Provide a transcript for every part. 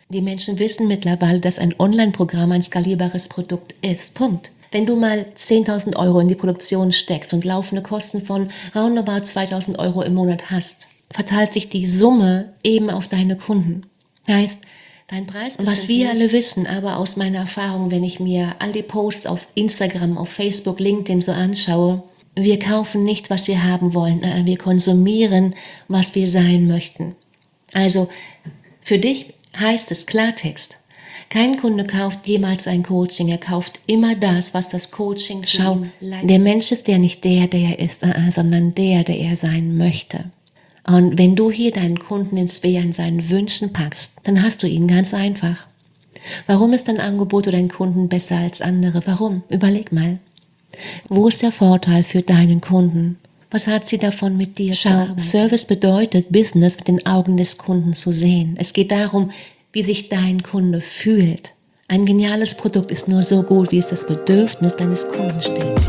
Die Menschen wissen mittlerweile, dass ein Online-Programm ein skalierbares Produkt ist. Punkt. Wenn du mal 10.000 Euro in die Produktion steckst und laufende Kosten von roundabout 2.000 Euro im Monat hast, verteilt sich die Summe eben auf deine Kunden. Heißt, dein Preis, was wir alle wissen, aber aus meiner Erfahrung, wenn ich mir all die Posts auf Instagram, auf Facebook, LinkedIn so anschaue, wir kaufen nicht, was wir haben wollen, wir konsumieren, was wir sein möchten. Also für dich heißt es Klartext. Kein Kunde kauft jemals ein Coaching, er kauft immer das, was das Coaching für ihn leistet. Der Mensch ist ja nicht der er ist, sondern der er sein möchte. Und wenn du hier deinen Kunden ins Weh an seinen Wünschen packst, dann hast du ihn ganz einfach. Warum ist dein Angebot oder dein Kunden besser als andere? Warum? Überleg mal. Wo ist der Vorteil für deinen Kunden? Was hat sie davon, mit dir zu arbeiten? Service bedeutet, Business mit den Augen des Kunden zu sehen. Es geht darum, wie sich dein Kunde fühlt. Ein geniales Produkt ist nur so gut, wie es das Bedürfnis deines Kunden stillt.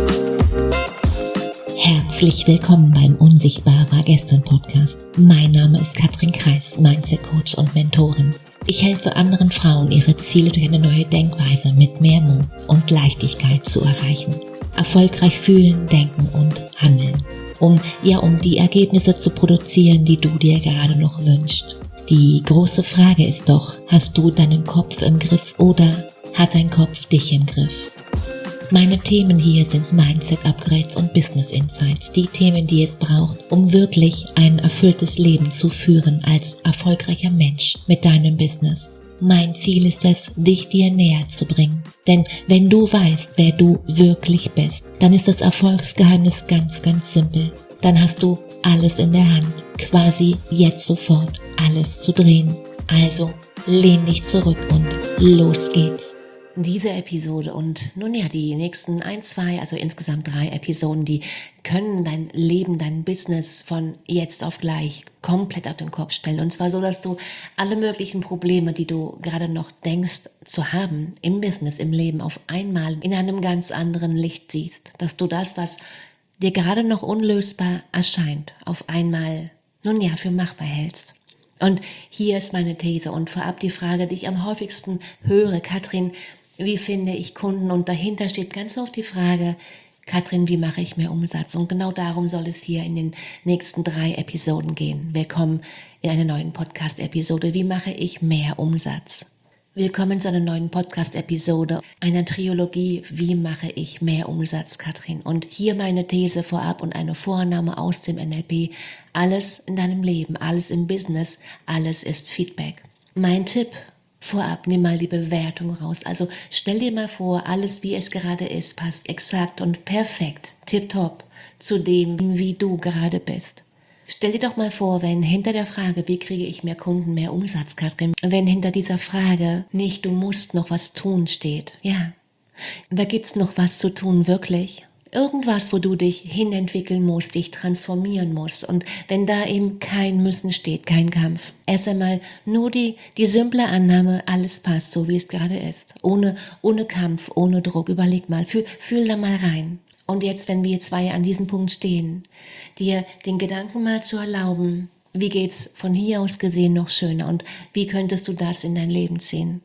Herzlich willkommen beim Unsichtbar war gestern Podcast. Mein Name ist Katrin Kreis, Mindset Coach und Mentorin. Ich helfe anderen Frauen, ihre Ziele durch eine neue Denkweise mit mehr Mut und Leichtigkeit zu erreichen. Erfolgreich fühlen, denken und handeln. Um die Ergebnisse zu produzieren, die du dir gerade noch wünschst. Die große Frage ist doch, hast du deinen Kopf im Griff oder hat dein Kopf dich im Griff? Meine Themen hier sind Mindset-Upgrades und Business Insights, die Themen, die es braucht, um wirklich ein erfülltes Leben zu führen als erfolgreicher Mensch mit deinem Business. Mein Ziel ist es, dich dir näher zu bringen. Denn wenn du weißt, wer du wirklich bist, dann ist das Erfolgsgeheimnis ganz, ganz simpel. Dann hast du alles in der Hand, quasi jetzt sofort alles zu drehen. Also lehn dich zurück und los geht's. Diese Episode und nun ja, die nächsten 1, 2, also insgesamt 3 Episoden, die können dein Leben, dein Business von jetzt auf gleich komplett auf den Kopf stellen. Und zwar so, dass du alle möglichen Probleme, die du gerade noch denkst zu haben im Business, im Leben, auf einmal in einem ganz anderen Licht siehst. Dass du das, was dir gerade noch unlösbar erscheint, auf einmal, nun ja, für machbar hältst. Und hier ist meine These und vorab die Frage, die ich am häufigsten höre, Katrin, wie finde ich Kunden? Und dahinter steht ganz oft die Frage, Katrin, wie mache ich mehr Umsatz? Und genau darum soll es hier in den nächsten 3 Episoden gehen. Willkommen in einer neuen Podcast-Episode. Wie mache ich mehr Umsatz? Willkommen zu einer neuen Podcast-Episode, einer Trilogie, wie mache ich mehr Umsatz, Katrin? Und hier meine These vorab und eine Vorannahme aus dem NLP. Alles in deinem Leben, alles im Business, alles ist Feedback. Mein Tipp vorab, nimm mal die Bewertung raus. Also stell dir mal vor, alles wie es gerade ist, passt exakt und perfekt, tipptopp zu dem, wie du gerade bist. Stell dir doch mal vor, wenn hinter der Frage, wie kriege ich mehr Kunden, mehr Umsatz, Katrin, wenn hinter dieser Frage nicht, du musst noch was tun steht. Ja, da gibt's noch was zu tun, wirklich. Irgendwas, wo du dich hinentwickeln musst, dich transformieren musst. Und wenn da eben kein Müssen steht, kein Kampf. Erst einmal nur die simple Annahme, alles passt, so wie es gerade ist. Ohne Kampf, ohne Druck. Überleg mal, fühl da mal rein. Und jetzt, wenn wir 2 an diesem Punkt stehen, dir den Gedanken mal zu erlauben, wie geht's von hier aus gesehen noch schöner und wie könntest du das in dein Leben ziehen?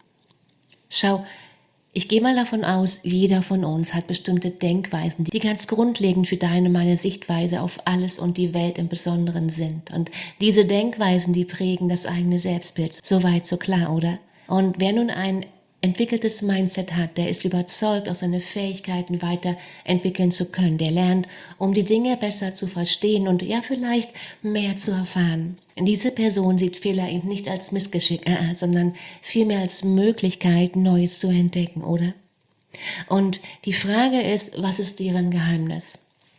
Schau, ich gehe mal davon aus, jeder von uns hat bestimmte Denkweisen, die ganz grundlegend für deine und meine Sichtweise auf alles und die Welt im Besonderen sind. Und diese Denkweisen, die prägen das eigene Selbstbild. Soweit, so klar, oder? Und wer nun ein entwickeltes Mindset hat, der ist überzeugt, auch seine Fähigkeiten weiterentwickeln zu können. Der lernt, um die Dinge besser zu verstehen und ja vielleicht mehr zu erfahren. Diese Person sieht Fehler eben nicht als Missgeschick, sondern vielmehr als Möglichkeit, Neues zu entdecken, oder? Und die Frage ist, was ist deren Geheimnis?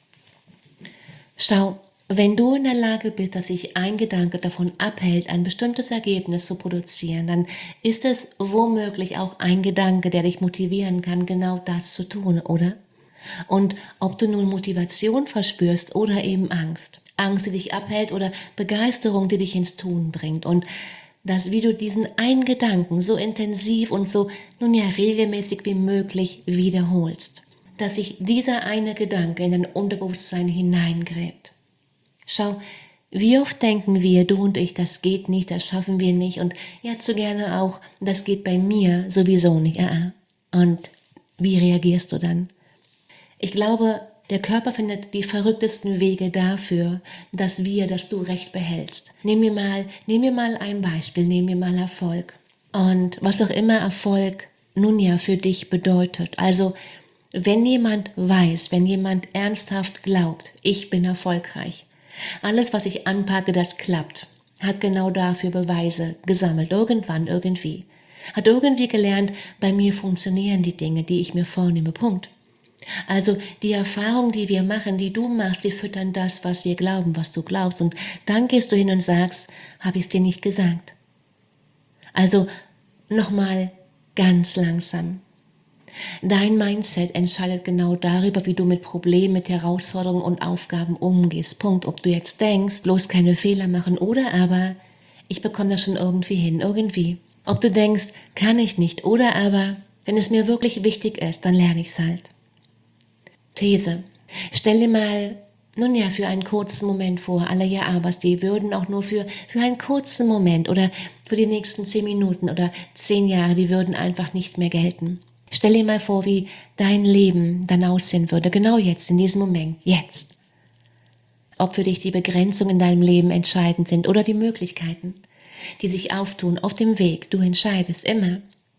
Schau, wenn du in der Lage bist, dass sich ein Gedanke davon abhält, ein bestimmtes Ergebnis zu produzieren, dann ist es womöglich auch ein Gedanke, der dich motivieren kann, genau das zu tun, oder? Und ob du nun Motivation verspürst oder eben Angst. Angst, die dich abhält oder Begeisterung, die dich ins Tun bringt. Und dass, wie du diesen einen Gedanken so intensiv und so, nun ja, regelmäßig wie möglich wiederholst. Dass sich dieser eine Gedanke in dein Unterbewusstsein hineingräbt. Schau, Wie oft denken wir, du und ich, das geht nicht, das schaffen wir nicht und ja, zu gerne auch, das geht bei mir sowieso nicht. Und wie reagierst du dann? Ich glaube, der Körper findet die verrücktesten Wege dafür, dass du Recht behältst. Nehmen wir mal ein Beispiel, nehmen wir mal Erfolg. Und was auch immer Erfolg nun ja für dich bedeutet. Also, wenn jemand weiß, wenn jemand ernsthaft glaubt, ich bin erfolgreich, alles, was ich anpacke, das klappt, hat genau dafür Beweise gesammelt, irgendwann, irgendwie. Hat irgendwie gelernt, bei mir funktionieren die Dinge, die ich mir vornehme, Punkt. Also die Erfahrungen, die wir machen, die du machst, die füttern das, was wir glauben, was du glaubst. Und dann gehst du hin und sagst, habe ich es dir nicht gesagt. Also nochmal ganz langsam. Dein Mindset entscheidet genau darüber, wie du mit Problemen, mit Herausforderungen und Aufgaben umgehst. Punkt. Ob du jetzt denkst, bloß keine Fehler machen oder aber, ich bekomme das schon irgendwie hin, irgendwie. Ob du denkst, kann ich nicht oder aber, wenn es mir wirklich wichtig ist, dann lerne ich es halt. These. Stell dir mal, nun ja, für einen kurzen Moment vor, alle Ja-Abers, die würden auch nur für einen kurzen Moment oder für die nächsten 10 Minuten oder 10 Jahre, die würden einfach nicht mehr gelten. Stell dir mal vor, wie dein Leben dann aussehen würde, genau jetzt, in diesem Moment, jetzt. Ob für dich die Begrenzungen in deinem Leben entscheidend sind oder die Möglichkeiten, die sich auftun auf dem Weg, du entscheidest immer.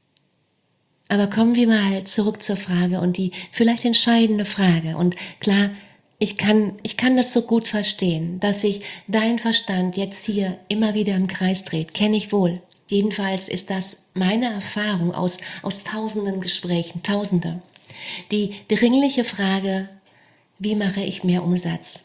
Aber kommen wir mal zurück zur Frage und die vielleicht entscheidende Frage. Und klar, ich kann das so gut verstehen, dass sich dein Verstand jetzt hier immer wieder im Kreis dreht, kenne ich wohl. Jedenfalls ist das meine Erfahrung aus tausenden Gesprächen, tausende. Die dringliche Frage, wie mache ich mehr Umsatz?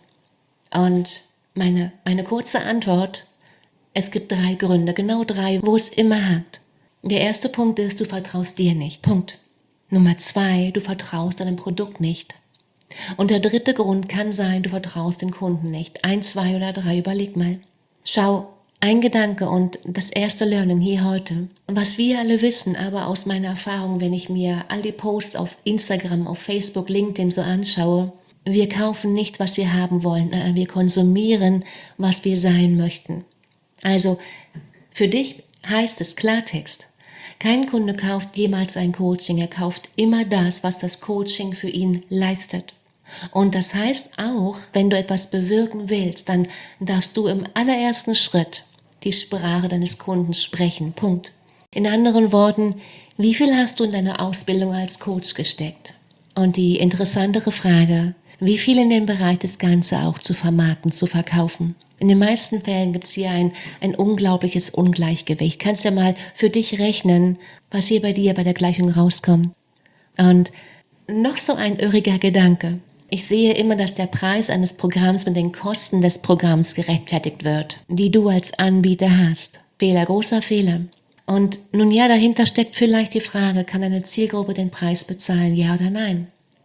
Und meine kurze Antwort, es gibt 3 Gründe, genau 3, wo es immer hakt. Der erste Punkt ist, du vertraust dir nicht. Punkt. Nummer 2, du vertraust deinem Produkt nicht. Und der dritte Grund kann sein, du vertraust dem Kunden nicht. 1, 2 oder 3, überleg mal. Schau, ein Gedanke und das erste Learning hier heute. Was wir alle wissen, aber aus meiner Erfahrung, wenn ich mir all die Posts auf Instagram, auf Facebook, LinkedIn so anschaue, wir kaufen nicht, was wir haben wollen. Wir konsumieren, was wir sein möchten. Also, für dich heißt es Klartext. Kein Kunde kauft jemals ein Coaching, er kauft immer das, was das Coaching für ihn leistet. Und das heißt auch, wenn du etwas bewirken willst, dann darfst du im allerersten Schritt die Sprache deines Kunden sprechen. Punkt. In anderen Worten, wie viel hast du in deine Ausbildung als Coach gesteckt? Und die interessantere Frage, wie viel in den Bereich das Ganze auch zu vermarkten, zu verkaufen? In den meisten Fällen gibt es hier ein unglaubliches Ungleichgewicht. Kannst ja mal für dich rechnen, was hier bei dir bei der Gleichung rauskommt. Und noch so ein irriger Gedanke. Ich sehe immer, dass der Preis eines Programms mit den Kosten des Programms gerechtfertigt wird, die du als Anbieter hast. Fehler, großer Fehler. Und nun ja, dahinter steckt vielleicht die Frage, kann eine Zielgruppe den Preis bezahlen, ja oder nein?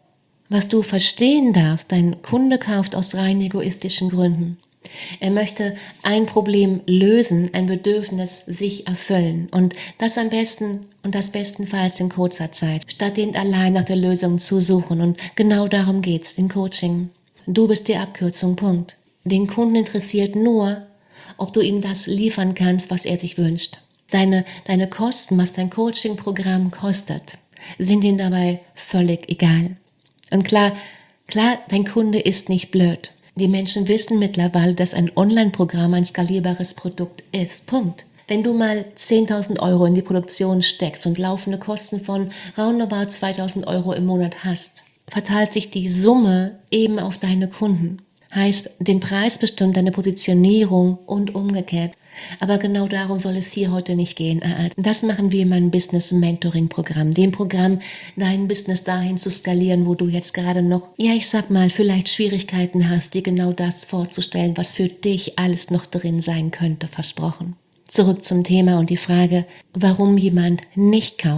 Was du verstehen darfst, dein Kunde kauft aus rein egoistischen Gründen. Er möchte ein Problem lösen, ein Bedürfnis sich erfüllen und das am besten und das bestenfalls in kurzer Zeit, statt eben allein nach der Lösung zu suchen. Und genau darum geht's im Coaching. Du bist die Abkürzung, Punkt. Den Kunden interessiert nur, ob du ihm das liefern kannst, was er sich wünscht. Deine Kosten, was dein Coaching-Programm kostet, sind ihm dabei völlig egal. Und klar, dein Kunde ist nicht blöd. Die Menschen wissen mittlerweile, dass ein Online-Programm ein skalierbares Produkt ist. Punkt. Wenn du mal 10.000 Euro in die Produktion steckst und laufende Kosten von roundabout 2.000 Euro im Monat hast, verteilt sich die Summe eben auf deine Kunden. Heißt, den Preis bestimmt deine Positionierung und umgekehrt. Aber genau darum soll es hier heute nicht gehen. Das machen wir in meinem Business-Mentoring-Programm. Dem Programm, dein Business dahin zu skalieren, wo du jetzt gerade noch, vielleicht Schwierigkeiten hast, dir genau das vorzustellen, was für dich alles noch drin sein könnte, versprochen. Zurück zum Thema und die Frage, warum jemand nicht kauft.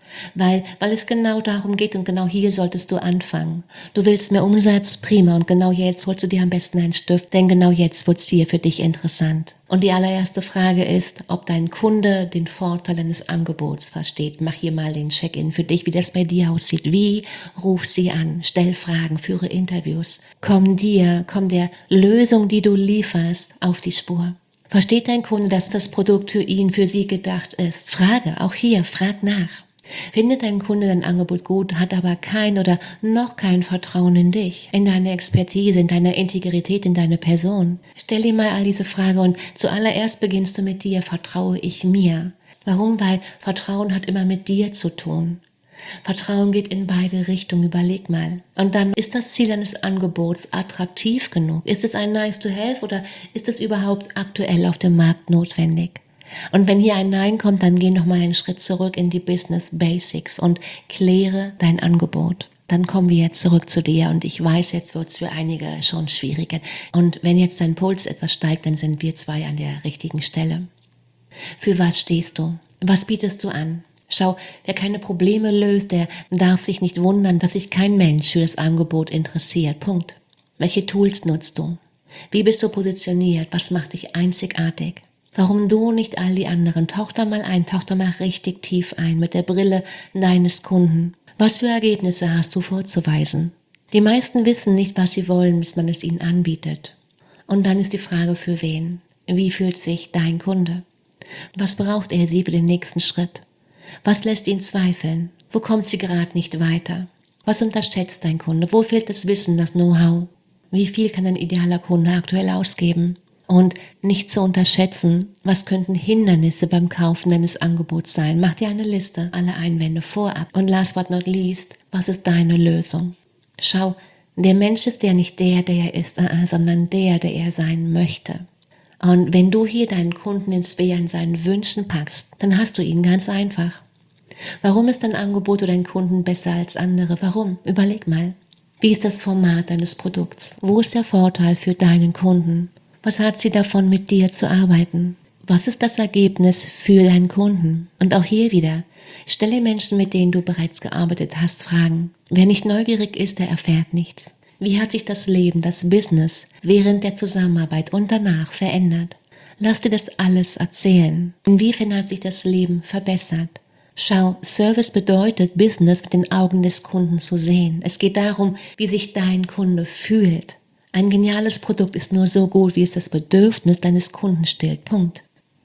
Weil es genau darum geht und genau hier solltest du anfangen. Du willst mehr Umsatz? Prima. Und genau jetzt holst du dir am besten einen Stift, denn genau jetzt wird es hier für dich interessant. Und die allererste Frage ist, ob dein Kunde den Vorteil deines Angebots versteht. Mach hier mal den Check-in für dich, wie das bei dir aussieht. Wie? Ruf sie an, stell Fragen, führe Interviews. Komm der Lösung, die du lieferst, auf die Spur. Versteht dein Kunde, dass das Produkt für ihn, für sie gedacht ist? Frage, auch hier, frag nach. Findet dein Kunde dein Angebot gut, hat aber kein oder noch kein Vertrauen in dich, in deine Expertise, in deine Integrität, in deine Person? Stell ihm mal all diese Fragen und zuallererst beginnst du mit dir, vertraue ich mir? Warum? Weil Vertrauen hat immer mit dir zu tun. Vertrauen geht in beide Richtungen, überleg mal. Und dann, ist das Ziel deines Angebots attraktiv genug? Ist es ein Nice to have oder ist es überhaupt aktuell auf dem Markt notwendig? Und wenn hier ein Nein kommt, dann geh noch mal einen Schritt zurück in die Business Basics und kläre dein Angebot. Dann kommen wir jetzt zurück zu dir und ich weiß, jetzt wird es für einige schon schwieriger. Und wenn jetzt dein Puls etwas steigt, dann sind wir zwei an der richtigen Stelle. Für was stehst du? Was bietest du an? Schau, wer keine Probleme löst, der darf sich nicht wundern, dass sich kein Mensch für das Angebot interessiert. Punkt. Welche Tools nutzt du? Wie bist du positioniert? Was macht dich einzigartig? Warum du nicht all die anderen? Tauch da mal ein, tauch da mal richtig tief ein mit der Brille deines Kunden. Was für Ergebnisse hast du vorzuweisen? Die meisten wissen nicht, was sie wollen, bis man es ihnen anbietet. Und dann ist die Frage, für wen? Wie fühlt sich dein Kunde? Was braucht er sie für den nächsten Schritt? Was lässt ihn zweifeln? Wo kommt sie gerade nicht weiter? Was unterschätzt dein Kunde? Wo fehlt das Wissen, das Know-how? Wie viel kann ein idealer Kunde aktuell ausgeben? Und nicht zu unterschätzen, was könnten Hindernisse beim Kaufen deines Angebots sein? Mach dir eine Liste, alle Einwände vorab. Und last but not least, was ist deine Lösung? Schau, der Mensch ist ja nicht der er ist, sondern der er sein möchte. Und wenn du hier deinen Kunden ins Sphere an seinen Wünschen packst, dann hast du ihn ganz einfach. Warum ist dein Angebot oder dein Kunden besser als andere? Warum? Überleg mal. Wie ist das Format deines Produkts? Wo ist der Vorteil für deinen Kunden? Was hat sie davon, mit dir zu arbeiten? Was ist das Ergebnis für deinen Kunden? Und auch hier wieder, stelle Menschen, mit denen du bereits gearbeitet hast, Fragen. Wer nicht neugierig ist, der erfährt nichts. Wie hat sich das Leben, das Business während der Zusammenarbeit und danach verändert? Lass dir das alles erzählen. Inwiefern hat sich das Leben verbessert? Schau, Service bedeutet, Business mit den Augen des Kunden zu sehen. Es geht darum, wie sich dein Kunde fühlt. Ein geniales Produkt ist nur so gut, wie es das Bedürfnis deines Kunden stillt. Punkt.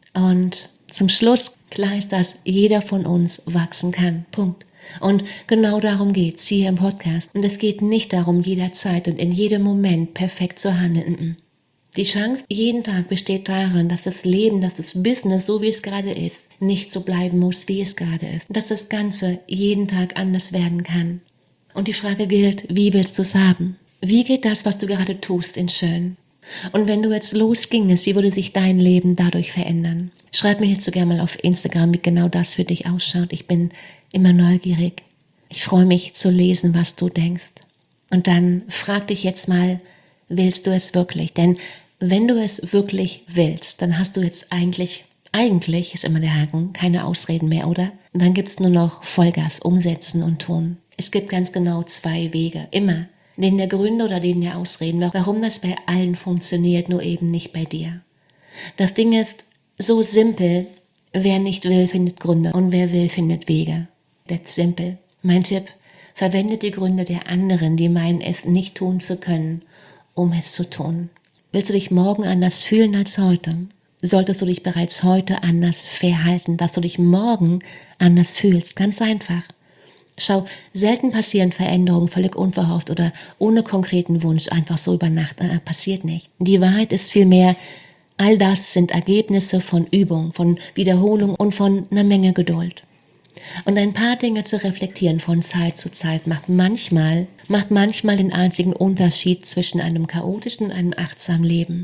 Und zum Schluss, klar ist, dass jeder von uns wachsen kann. Punkt. Und genau darum geht's hier im Podcast. Und es geht nicht darum, jederzeit und in jedem Moment perfekt zu handeln. Die Chance jeden Tag besteht darin, dass das Leben, dass das Business, so wie es gerade ist, nicht so bleiben muss, wie es gerade ist. Dass das Ganze jeden Tag anders werden kann. Und die Frage gilt, wie willst du es haben? Wie geht das, was du gerade tust, in schön? Und wenn du jetzt losgingest, wie würde sich dein Leben dadurch verändern? Schreib mir jetzt so gerne mal auf Instagram, wie genau das für dich ausschaut. Ich bin immer neugierig. Ich freue mich zu lesen, was du denkst. Und dann frag dich jetzt mal, willst du es wirklich? Denn wenn du es wirklich willst, dann hast du jetzt eigentlich ist immer der Haken, keine Ausreden mehr, oder? Und dann gibt es nur noch Vollgas, umsetzen und tun. Es gibt ganz genau 2 Wege, immer. Den der Gründe oder den der Ausreden, warum das bei allen funktioniert, nur eben nicht bei dir. Das Ding ist so simpel, wer nicht will, findet Gründe und wer will, findet Wege. That's simple. Mein Tipp, verwende die Gründe der anderen, die meinen, es nicht tun zu können, um es zu tun. Willst du dich morgen anders fühlen als heute? Solltest du dich bereits heute anders verhalten, dass du dich morgen anders fühlst? Ganz einfach. Schau, selten passieren Veränderungen völlig unverhofft oder ohne konkreten Wunsch, einfach so über Nacht. Passiert nicht. Die Wahrheit ist vielmehr, all das sind Ergebnisse von Übung, von Wiederholung und von einer Menge Geduld. Und ein paar Dinge zu reflektieren von Zeit zu Zeit macht manchmal den einzigen Unterschied zwischen einem chaotischen und einem achtsamen Leben.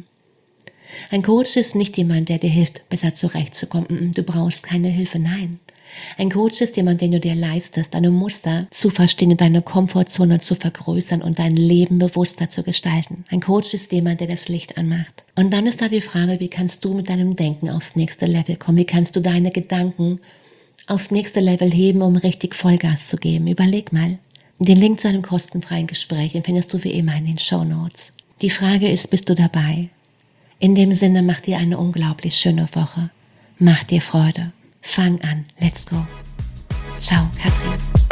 Ein Coach ist nicht jemand, der dir hilft, besser zurechtzukommen. Du brauchst keine Hilfe, nein. Ein Coach ist jemand, den du dir leistest, deine Muster zu verstehen und deine Komfortzone zu vergrößern und dein Leben bewusster zu gestalten. Ein Coach ist jemand, der das Licht anmacht. Und dann ist da die Frage, wie kannst du mit deinem Denken aufs nächste Level kommen? Wie kannst du deine Gedanken aufs nächste Level heben, um richtig Vollgas zu geben. Überleg mal. Den Link zu einem kostenfreien Gespräch den findest du wie immer in den Shownotes. Die Frage ist, bist du dabei? In dem Sinne, mach dir eine unglaublich schöne Woche. Mach dir Freude. Fang an. Let's go. Ciao, Katrin.